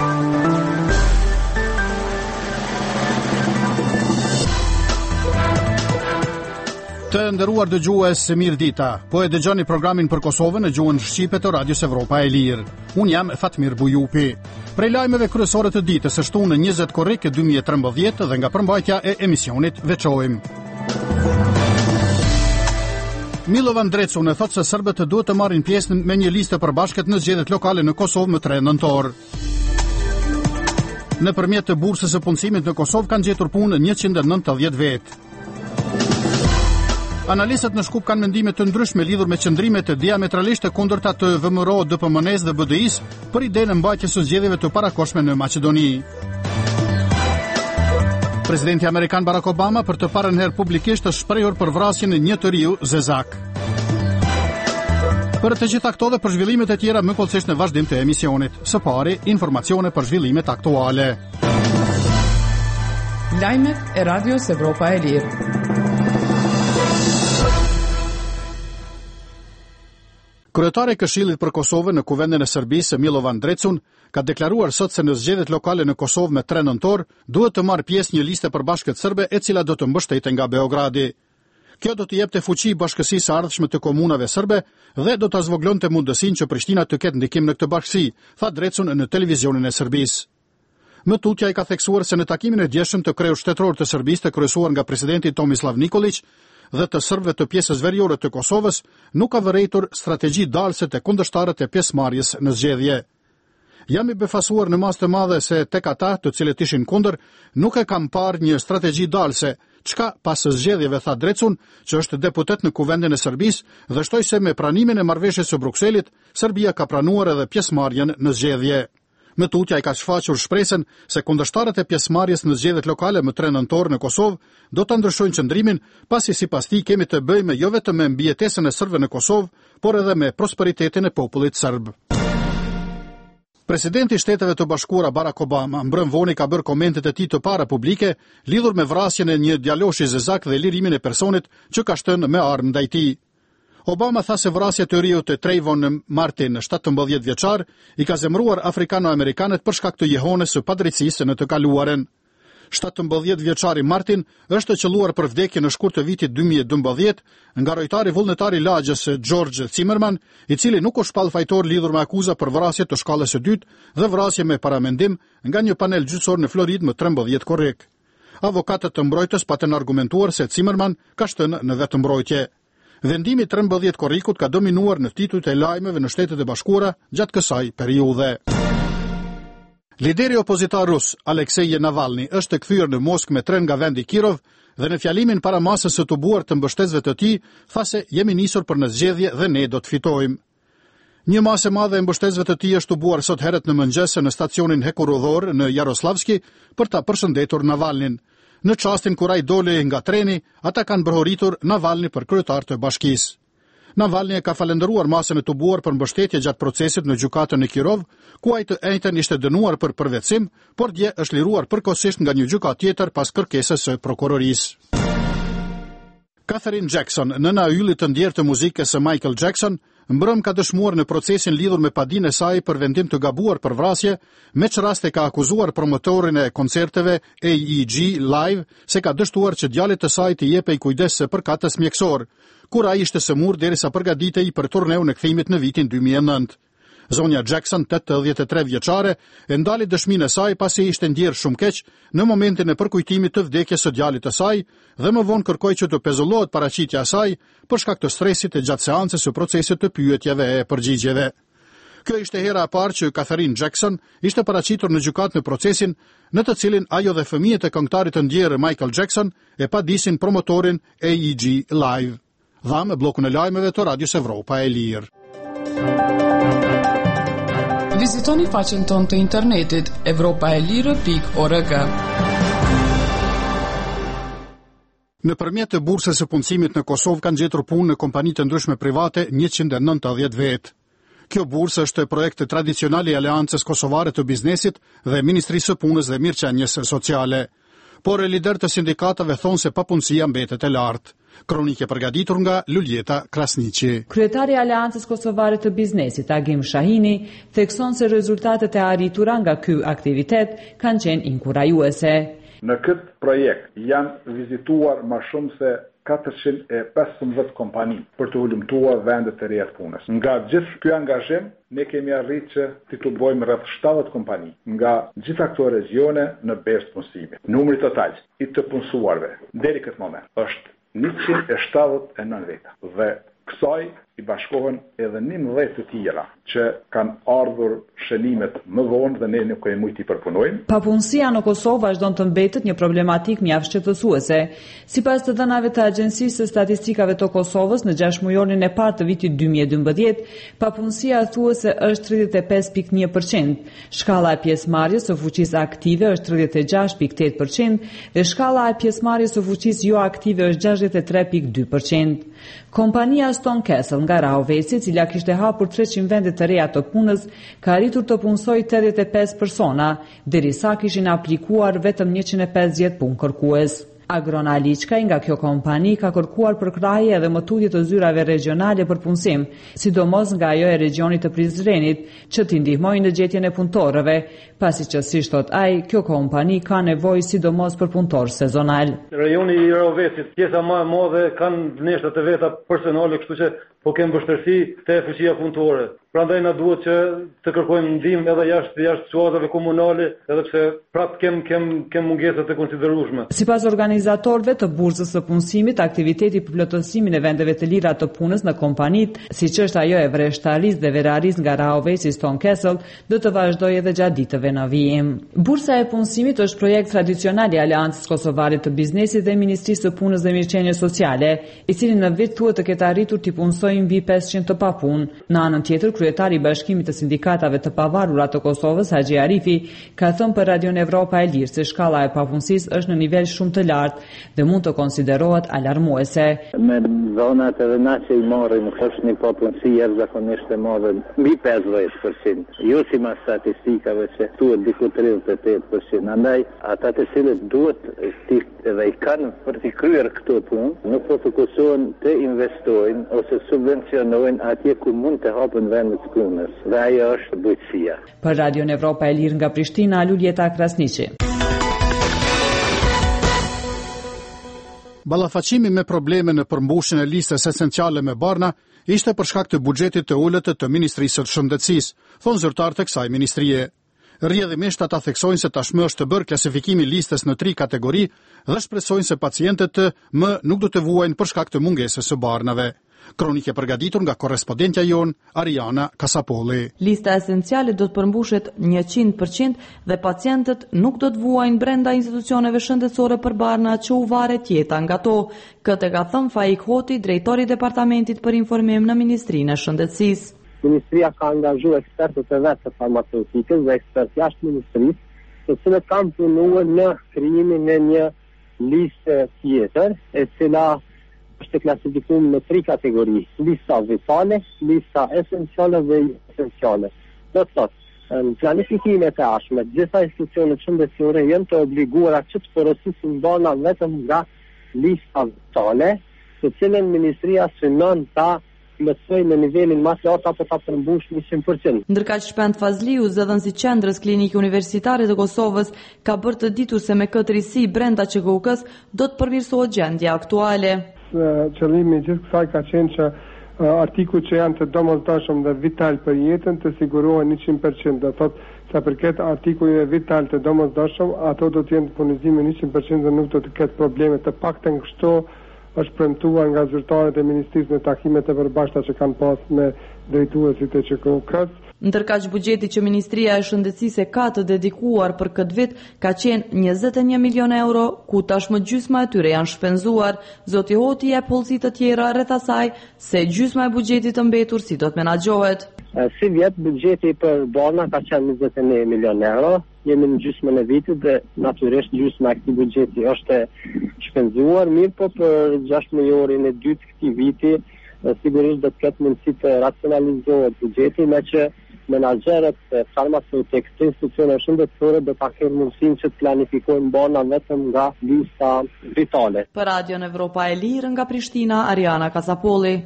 Të nderuar dëgjues, mirë dita. Po e dëgjoni programin për Kosovën në gjuhën shqipe të Radios Evropa e Lirë. Unë jam Fatmir Bujupi. Prej lajmeve kryesore të ditës është në 20 korrik 2013 dhe nga përmbajtja e emisionit veçojmë. Milovan Drecun e thotë se serbët duhet të marrin pjesë me një listë përbashkët në zgjedhjet lokale në Kosovë më 3 nëntor. Nëpërmjet të bursës së punësimit në Kosovë kanë gjetur punë 190 vetë. Analistët në Shkup kanë mendime të ndryshme lidhur me qëndrimet e diametralisht të kundërta të VMRO, DPMNE-s dhe BDI-s për idenë e mbajtjes së zgjedhjeve të parakohshme në Maqedoni. Presidenti amerikan Barack Obama për të parën herë publikisht është shprehur për vrasjen e një të riu Zezak. Për të gjitha këto dhe për zhvillimet e tjera më kollësisht në vazhdim të emisionit. Së pari, informacione për zhvillimet aktuale. Lajmet e Radios Evropa e Lirë. Kryetari i Këshillit për Kosovën në Kuvendin e Serbisë, Milovan Drecun, ka deklaruar sot se në zgjedhjet lokale në Kosovë me 3 nëntor duhet të marrë pjesë një listë përbashkët serbe e cila do të mbështetet nga Beogradi. Kjo do të jepte fuqi bashkësisë së ardhshme të komunave serbe dhe do ta zvoglonte mundësinë që Prishtina të ketë ndikim në këtë bashkësi, tha Drecun në televizionin e Serbisë. Më tutja i ka theksuar se në takimin e djeshëm të kreu shtetëror të Serbisë të kryesuar nga presidenti Tomislav Nikolić dhe të serbëve të pjesës veriore të Kosovës nuk ka vërejtur strategji dalëse të kundërshtarët e pjesëmarrjes në zgjedhje. Jam i befasuar në masë të madhe se tek ata të cilët ishin kundër nuk e kam parë një strategji dalëse, çka pas zgjedhjeve tha Drecun, që është deputet në Kuvendin e Serbisë dhe shtoi se me pranimin e marrëveshjes së Brukselit, Serbia ka pranuar edhe pjesëmarrjen në zgjedhje. Më tutja i ka shfaqur shpresën se kundërshtarët e pjesëmarrjes në zgjedhjet lokale më 3 nëntor në Kosovë do ta ndryshojnë qëndrimin, pasi sipas tij kemi të bëjmë jo vetëm me mbijetesën e serbëve në Kosovë, por edhe me prosperitetin e popullit serb. Presidenti i Shteteve të Bashkuara Barack Obama mbrëm voni ka bërë komentet e tij të para publike lidhur me vrasjen e një djaloshi Zezak dhe lirimin e personit që ka shtënë me armë ndaj tij. Obama tha se vrasja e riut të Trayvon Martin, 17 vjeçar, i ka zemruar afrikano-amerikanët për shkak të jehones së padrejtisë në të kaluaren. 17 vjeçari Martin është qelluar për vdekje në shkurt të vitit 2012 nga rojtari vullnetari i lagjës George Zimmerman, i cili nuk u shpall fajtor lidhur me akuza për vrasje të shkallës së dytë dhe vrasje me paramendim nga një panel gjyqësor në Floridë më 13 korrik. Avokatët të mbrojtës patën argumentuar se Zimmerman ka shtënë në vetëmbrojtje. Vendimi 13 korrikut ka dominuar në titujt e lajmeve në Shtetet e Bashkuara gjatë kësaj periudhe. Lideri opozitar rus, Aleksej Navalny, është kthyer në Moskë me tren nga vendi Kirov dhe në fjalimin para masës së tubuar të mbështetësve të tij, tha se jemi nisur për në zgjedhje dhe ne do të fitojmë. Një masë e madhe e mbështetësve të tij është tubuar sot herët në mëngjes në stacionin Hekurodhor në Jaroslavski për ta përshëndetur Navalnin. Në çastin kur ai dole nga treni, ata kanë brohoritur Navalny për kryetar të bashkisë. Navalny ka falendëruar masën e tubuar për mbështetje gjatë procesit në gjykatën e Kirov, ku ai të njëjtën ishte dënuar për përvetësim, por dje është liruar përkohësisht nga një gjykatë tjetër pas kërkesës së prokurorisë. Catherine Jackson, nëna e yllit të ndjerë të muzikës së Michael Jackson, mbrëm ka dëshmuar në procesin lidhur me padinë e saj për vendim të gabuar për vrasje, me që raste ka akuzuar promotorin e koncerteve AEG Live se ka dështuar që djalit të saj të jepej kujdes së përkatës mjekësor, kur ai ishte sëmur derisa përgatitej për turneun e kthimit në vitin 2009. Zonja Jackson, 83 vjeçare, e ndali dëshminë e saj pasi ishte ndjerë shumë keq në momentin e përkujtimit të vdekjes së djalit të saj dhe më vonë kërkoi që të pezullohet paraqitja e saj për shkak të stresit e gjatë seancës së procesit të pyetjeve e përgjigjeve. Kjo ishte hera e parë që Catherine Jackson ishte paraqitur në gjykatë në procesin në të cilin ajo dhe fëmijët e këngëtarit të ndjerë Michael Jackson e padisin promotorin AEG Live. Dhamë bllokun e lajmeve të Radios Evropa e Lirë. Vizitoni faqen tonë të internetit evropaelire.org. Nëpërmjet të bursës së punësimit në Kosovë kanë gjetur punë në kompani të ndryshme private 190 vetë. Kjo bursë është projekt tradicional i Aleancës Kosovare të Biznesit dhe Ministrisë së Punës dhe Mirëqenies Sociale. Por lider të sindikatave thonë se papunësia mbetet e lartë. Kronikë e përgatitur nga Luljeta Krasniqi. Kryetari i Aleancës Kosovare të Biznesit, Agim Shahini, thekson se rezultatet e arritura nga ky aktivitet kanë qenë inkurajuese. Në këtë projekt janë vizituar më shumë se 415 kompani për të hulumtuar vendet e reja të punës. Nga gjithë ky angazhim, ne kemi arritur që të tubojmë rreth 70 kompani nga gjitha këto regione në bezë të punësimit. Numri total i të punësuarve deri këtë moment është 179 veta dhe kësaj i bashkohen edhe 11 të tjera që kanë ardhur shënimet më vonë dhe ne nuk kemi mujt i përpunojmë. Papunësia në Kosovë vazhdon të mbetet një problematik mjaft shqetësuese. Sipas të dhënave të Agjencisë së Statistikave të Kosovës, në 6 mujorin e parë të vitit 2012, papunësia thuese është 35.1%, shkalla e pjesëmarrjes së fuqisë aktive është 36.8% dhe shkalla e pjesëmarrjes së fuqisë jo aktive është 63.2%. Kompania Stone Castle nga Rahoveci, cila kishte hapur 300 vende të reja të punës, ka arritur të punësojë 85 persona, derisa kishin aplikuar vetëm 150 punë kërkues. Agrona Liçkaj nga kjo kompani ka kërkuar përkrahje edhe më tutje të zyrave regionale për punësim, sidomos nga ajo e regionit të Prizrenit, që t'i ndihmojnë në gjetjen e punëtorëve, pasi që si thot ai, kjo kompani ka nevojë sidomos për punëtor sezonal. Rajoni i Rahovecit, pjesa më e madhe kanë vneshta të veta personale, kështu që po kemë vështirësi te fuqia punëtore. Prandaj na duhet që të kërkojmë ndihmë edhe jashtë situatave komunale, edhe pse prap kem mungesa të konsiderueshme. Sipas organizatorëve të bursës së punësimit, aktiviteti për plotësimin e vendeve të lira të punës në kompanitë, siç është ajo e vreshtarisë dhe verarisë nga Rahoveci Stone Castle, do të vazhdojë edhe gjatë ditëve në vijim. Bursa e punësimit është projekt tradicional i Aleancës Kosovare të Biznesit dhe Ministrisë së Punës dhe Mirëqenies Sociale, i cili në vit thuhet të ketë arritur të punësojë mbi 500 të papunë. Në anën tjetër, kryetari i Bashkimit të Sindikatave të Pavarura të Kosovës, Haxhi Arifi, ka thënë për Radio Evropa e Lirë se shkalla e papunësisë është në nivel shumë të lartë dhe mund të konsiderohet alarmuese. Me zonat edhe na që i marrim është një papunësi jashtëzakonisht e madhe, mbi 50%. Jo si mas statistikave që thuhet diku 38%. Andaj ata të cilët duhet edhe i kanë për të kryer këto punë, nuk po fokusohen të investojnë ose subvencionojnë atje ku mund të hapën vendet të punës. Dhe ajo është bujqësia. Për Radio Evropa e Lirë nga Prishtina, Luljeta Krasniqi. Ballafaqimi me probleme në përmbushjen e listës esenciale me barna ishte për shkak të buxhetit të ulët të Ministrisë së Shëndetësisë, thonë zyrtarët e kësaj ministrie. Rrjedhimisht ata theksojnë se tashmë është të bërë klasifikimi listës në 3 kategori dhe shpresojnë se pacientët më nuk do të vuajnë për shkak të mungesës së barnave. Kronikë e përgatitur nga korrespondentja jon Ariana Kasapolli. Lista esenciale do të përmbushet 100% dhe pacientët nuk do të vuajnë brenda institucioneve shëndetësore për barna që u varet jeta nga to. Këtë ka thënë Faik Hoti, drejtori i departamentit për informim në Ministrinë e Shëndetësisë. Ministria ka angazhuar ekspertët e vetë të farmaceutikës dhe ekspertë jashtë ministrisë, të cilët kanë punuar në krijimin e një listë tjetër, e cila është klasifikuar në 3 kategori: lista vitale, lista esenciale dhe esenciale. Do të thotë, në planifikimet e ardhshme, gjitha institucionet shëndetësore janë të obliguara që të porosisin barna vetëm nga lista vitale, të cilën ministria synon ta plotësoj në nivelin më të lartë apo ta përmbush 100%. Ndërkaq Shpend Fazliu, zëdhënësi i Qendrës Klinike Universitare të Kosovës, ka bërë të ditur se me këtë risi brenda QK-s do të përmirësohet gjendja aktuale. Qëllimi i gjithë kësaj ka qenë që artikujt që janë të domosdoshëm dhe vital për jetën të sigurohen 100%. Do thotë sa përket artikujve vital të domosdoshëm, ato do të jenë të furnizimin 100% dhe nuk do të ketë probleme. Të paktën kështu është premtuar nga zyrtarët e ministrisë në takimet e përbashkëta që kanë pasur me drejtuesit e QK-s. Ndërkaq buxheti që Ministria e Shëndetësisë ka të dedikuar për këtë vit ka qenë 21 milion euro, ku tashmë gjysma e tyre janë shpenzuar. Zoti Hoti jep hollësi të tjera rreth asaj se gjysma e buxhetit të mbetur si do të menaxhohet. Si vjet buxheti për barna ka qenë 21 milion euro. Jemi në gjysmën e vitit dhe natyrisht gjysma e këtij buxheti është shpenzuar, mirë po për 6 mujorin e dytë këtij viti sigurisht do të ketë mundësi të racionalizohet buxheti, me që menaxherët farmaceutik të institucione shëndetësore do ta kenë mundësinë që të planifikojnë bana vetëm nga lista vitale. Për Radion Evropa e Lirë nga Prishtina, Ariana Kasapolli.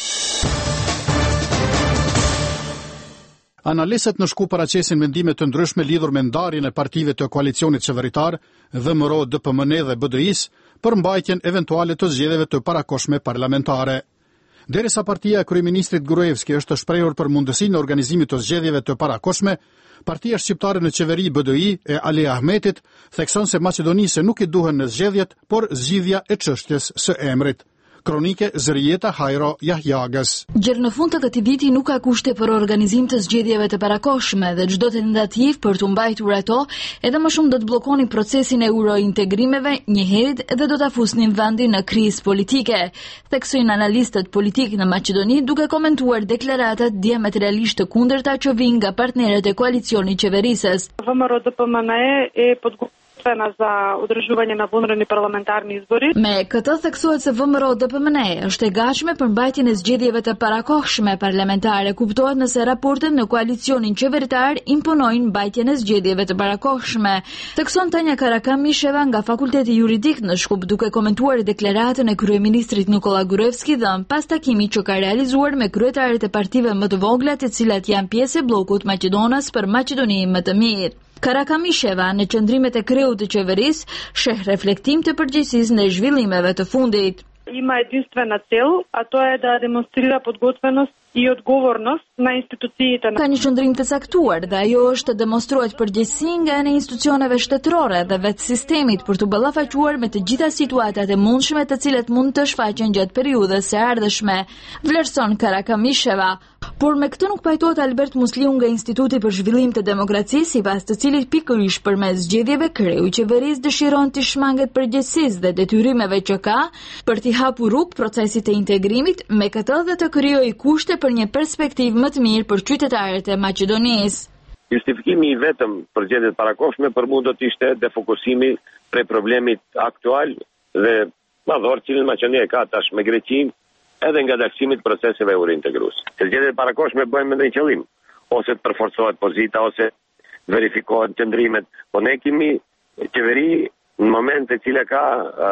Analistët në Shkup paraqesin mendime të ndryshme lidhur me ndarjen e partive të koalicionit qeveritar, VMRO, DPMN dhe BDI-s për mbajtjen eventuale të zgjedhjeve të parakoshme parlamentare. Derisa partia e kryeministrit Gruevski është shprehur për mundësinë e organizimit të zgjedhjeve të parakoshme, Partia Shqiptare në qeveri BDI e Ali Ahmetit thekson se Maqedonisë nuk I duhen në zgjedhjet, por zgjidhja e çështjes së emrit. Kronike Zërieta Hajro Jahjagës. Gjërë në fund të këtij viti nuk ka kushte për organizim të zgjedhjeve të parakoshme dhe çdo tentativë për të mbajtur ato edhe më shumë do të bllokonin procesin e eurointegrimeve njëherët dhe do ta fusnin vendin në krizë politike. Theksojnë analistët politikë në Maqedoni duke komentuar deklaratat diametralisht të kundërta që vijnë nga partnerët e koalicionit qeverisës. VMRO-DPMN e za udrëzhuvanje në vëndërën I parlamentarnë izborit. Me këtë theksohet se VMRO-DPMN është e gatshme për mbajtjen e zgjedhjeve të parakohshme parlamentare. Kuptohet nëse raportet në koalicionin qeveritar imponojnë mbajtjen e zgjedhjeve të parakohshme. Thekson Tanja Karakamisheva nga Fakulteti Juridik në Shkup duke komentuar deklaratën e kryeministrit Nikola Gruevski dhënë pas takimit që ka realizuar me kryetarët e partive më të vogla të cilat janë pjesë e bllokut Maqedonas për Maqedoni më të mirë. Karakamisheva në qëndrimet e kreut të qeverisë sheh reflektim të përgjegjësisë në zhvillimeve të fundit. Има единствена цел, а то е да демонстрира подготвеност I odgovornost na institucijitë. Ka një qëndrim të caktuar dhe ajo është të demonstruar përgjegjësi nga ana e institucioneve shtetërore dhe vetë sistemit për të ballafaquar me të gjitha situatat e mundshme të cilat mund të shfaqen gjatë periudhës së ardhshme, vlerëson Karakamisheva. Por me këtë nuk pajtohet Albert Musliu nga Instituti për Zhvillim të Demokracisë, sipas të cilit pikërisht përmes zgjedhjeve kreu I qeverisë dëshiron të shmanget përgjegjësisë dhe detyrimeve që ka për t'i hapur rrugë procesit të integrimit, me këtë dhe të krijojë kushte për një perspektivë më të mirë për qytetarët e Maqedonisë. Justifikimi I vetëm për zgjedhjet parakohshme për mua do të ishte defokusimi prej problemit aktual dhe madhor që Maqedonia ka tash me Greqinë, edhe nga dalësimit proceseve eurointegruese. Se zgjedhjet parakohshme bëhen me ndonjë qëllim, ose të përforcohet pozita ose verifikohen qëndrimet, po ne kemi qeveri në moment e cila ka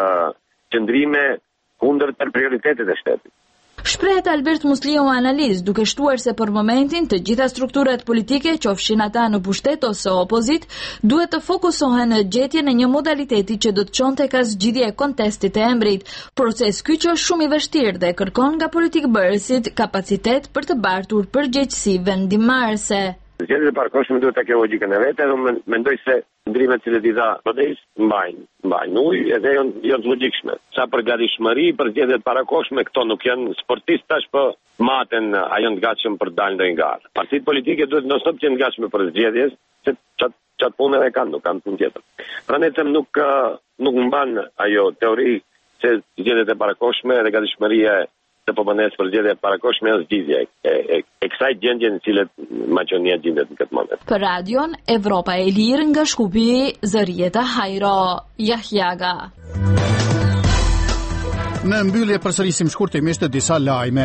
qëndrime kundër të prioritetet e shtetit. Shprehet Albert Musliu analizë duke shtuar se për momentin të gjitha strukturat politike, qofshin ata në pushtet ose opozit, duhet të fokusohen në gjetjen e një modaliteti që do të çonte ka zgjidhje e kontestit të emrit. Proces ky që është shumë I vështirë dhe kërkon nga politikbërësit kapacitet për të bartur përgjegjësi vendimmarrëse. Zgjedhjet e parakohshme duhet të kenë logjikën e vet, edhe mendoj se ndrimet që I dha BDI-s mbajnë ujë edhe janë të logjikshme. Sa për gatishmëri për zgjedhjet parakohshme, këto nuk janë sportistë tash po maten, a janë të gatshëm për të dalë ndonjë garë. Partitë politike duhet non stop të jenë të gatshme për zgjedhjes, se çat punë edhe kanë, nuk kanë punë tjetër. Prandaj them nuk mban ajo teori se zgjedhjet e parakohshme dhe gatishmëria të PPN-s për zgjedhje parakohshme është zgjidhje e kësaj gjendje në cilët Maqedonia gjendet në këtë moment. Për Radion Evropa e Lirë nga Shkupi, Zërieta Hajro Jahjaga. Në mbyllje përsërisim shkurtimisht disa lajme.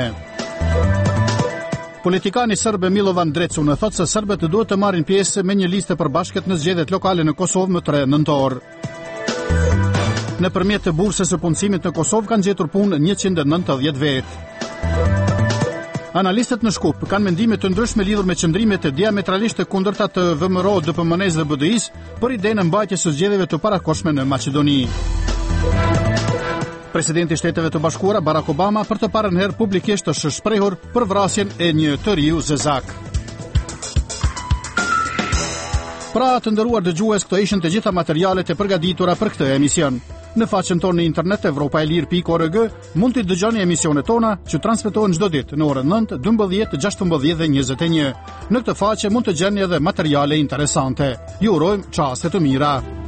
Politikani serb Milovan Drecun thotë se serbët duhet të marrin pjesë me një listë përbashkët në zgjedhjet lokale në Kosovë më 3 nëntor. Nëpërmjet të bursës së punësimit në Kosovë kanë gjetur punë 190 vetë. Analistët në Shkup kanë mendime të ndryshme lidhur me qëndrimet e diametralisht të kundërta të VMRO, DPMN-s dhe BDI-s për idenë e mbajtjes së zgjedhjeve të parakohshme në Maqedoni. Presidenti I Shteteve të Bashkuara Barack Obama për të parën herë publikisht është shprehur për vrasjen e një të riu zezak. Pra të nderuar dëgjues, këto ishin të gjitha materialet e përgatitura për këtë emision. Në faqen tonë në internet evropaelir.org mund të dëgjoni emisionet tona që transmetohen çdo ditë në orën 9, 12, 16 dhe 21. Në këtë faqe mund të gjeni edhe materiale interesante. Ju urojmë çaste të mira.